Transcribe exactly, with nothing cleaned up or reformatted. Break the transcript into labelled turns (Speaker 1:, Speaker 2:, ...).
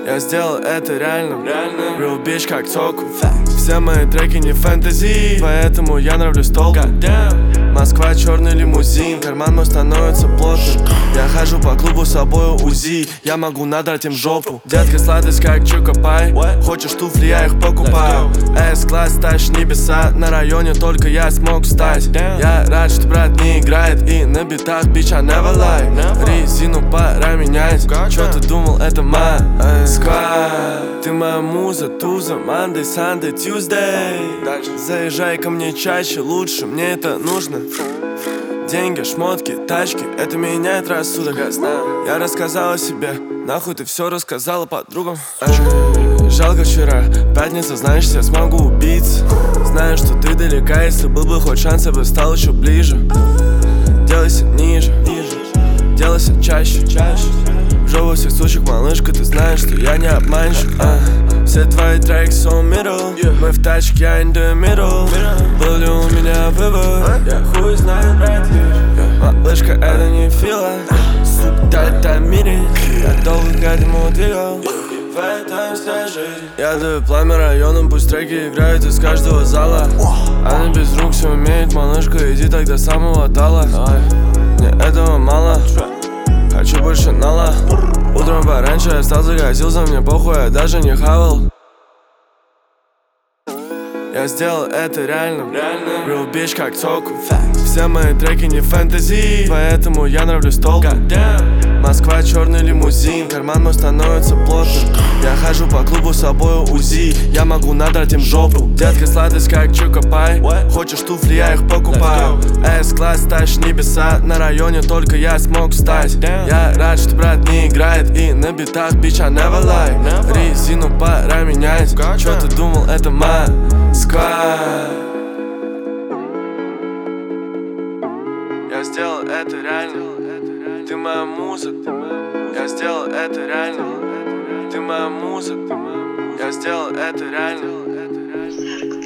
Speaker 1: Я сделал это реально, real bitch как Току. Все мои треки не фэнтези, поэтому я нравлюсь толку. Москва, черный лимузин, карман мой становится плотным. Я хожу по клубу с собой УЗИ, я могу надрать им жопу. Детка, сладость как Чокопай, хочешь туфли, я их покупаю. С-класс, тащишь небеса, на районе только я смог встать. Я рад, что брат не играет и на битах, bitch, I never lie. Резину пора менять, чё ты думал, это Москва? Ты моя муза, туза, Monday, Sunday, Tuesday. Заезжай ко мне чаще, лучше, мне это нужно. Деньги, шмотки, тачки, это меняет рассудок. Я рассказал о себе, нахуй ты все рассказала подругам. Эй, жалко вчера, пятница, знаешь, я смогу убиться. Знаю, что ты далека, если был бы хоть шанс, я бы стал еще ближе. Делайся ниже, делайся чаще, чаще. В жопу всех сучек, малышка, ты знаешь, что я не обманщик. а. Все твои треки so middle, мы в тачке, я in the middle. Был ли у меня выбор? Я хуй знаю, брат. Малышка, это не фила. Суп, да, это мире. Я долго к этому двигал. В этом вся жизнь. Я даю пламя районом, пусть треки играют из каждого зала. Она без рук все умеет, малышка, иди тогда самого тала. Мне этого мало, хочу больше нала. Утром пораньше я стал загасился, мне похуй, я даже не хавал. Я сделал это реально, real bitch как Току. Все мои треки не фэнтези, поэтому я нравлюсь толку. Москва, черный лимузин, карман мой становится плотным. Я хожу по клубу с собой УЗИ, я могу надрать им жопу. Детка, сладость как Чокопай, хочешь туфли, я их покупаю. С-класс, тащишь небеса, на районе только я смог встать. Я рад, что брат не играет и на битах, bitch, I never lie. Резину пора менять, чё ты думал, это Москва? Я сделал это реально, ты моя муза. Я сделал это реально, ты моя муза. Я сделал это реально.